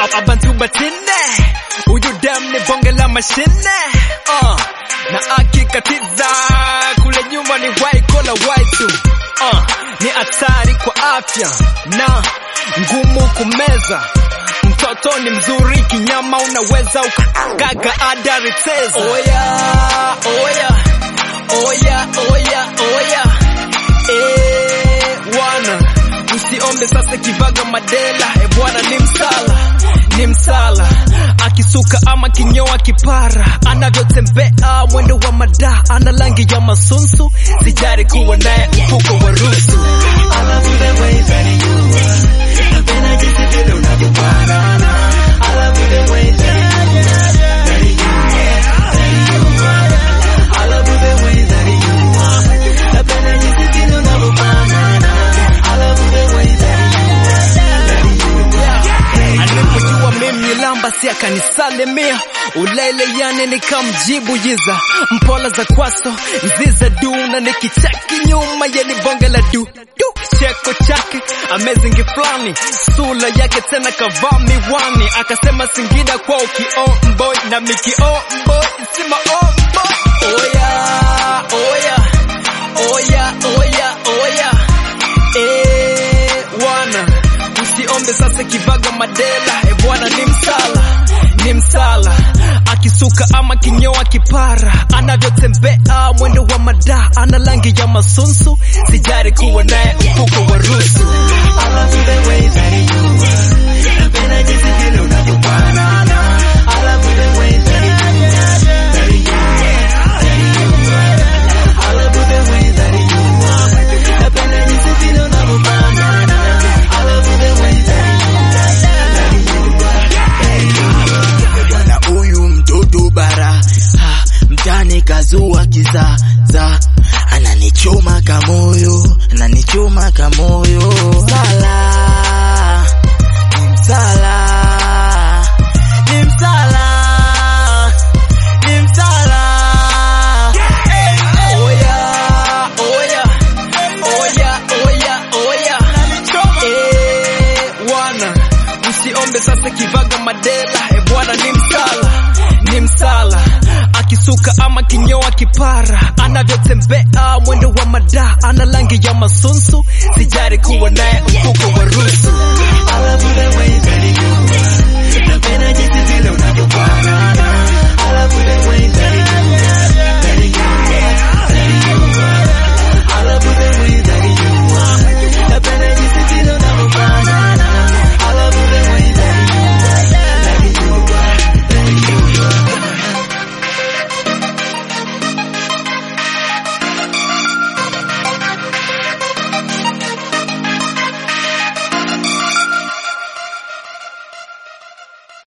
abantu batine, uyu dem ni bonge la mashine. Na akikatiza kule nyuma ni waikola waitu. Ni hatari kwa afya na ngumu kumeza. Mtoto ni mzuri kinyama, unaweza ukagaga adariteza. Oya, oya, oya, oya, oya. Wana usiombe sasa kivaga madela. Bwana ni msala, akisuka ama kinyoa kipara, anavyotembea mwendo wa mada, ana rangi ya masunsu, sijari kuwa naye mfuko wa rusu. I love you the way that you are, napenda jinsi vile unavyofanana. I love you the way that you are, I love you the way that you are, napenda jinsi vile unavyofanana. I love you the way that you are. Alipojua mimi lamba si akanisalimia, ulele yani nikamjibu yiza. Mpola za kwaso nziza duna, nikicheki nyuma yeni bonge la du. Cheko chake amazing flani, sula yake tena kavaa miwani. Akasema Singida kwa ukiomboi na mikiomboi sima omboi. Oya, oya, oya, oya, oya. Wana usiombe sasa kivaga madela. Bwana ni msala, akisuka ama kinyoa kipara, anavyotembea mwendo wa mada, ana rangi ya masunsu, sijari kuwa naye mfuko wa rusu. I love you the way that you are, napenda jinsi vile unavyofanana. I love you the way that you are, I love you the way that you are, napenda jinsi vile unavyofanana. I love you the way that you are. Bwana huyu mtoto bara, mtani kazua kizaza, ananichoma kamoyo, ananichoma kamoyo. Usiombe sasa kivaga madela. Bwana ni msala, akisuka ama kinyoa kipara, anavyotembea mwendo wa mada, ana rangi ya masunsu, sijari kuwa naye mfuko wa rusu. I love you the way that you are, napenda jinsi vile unavyofanana. I love you the way that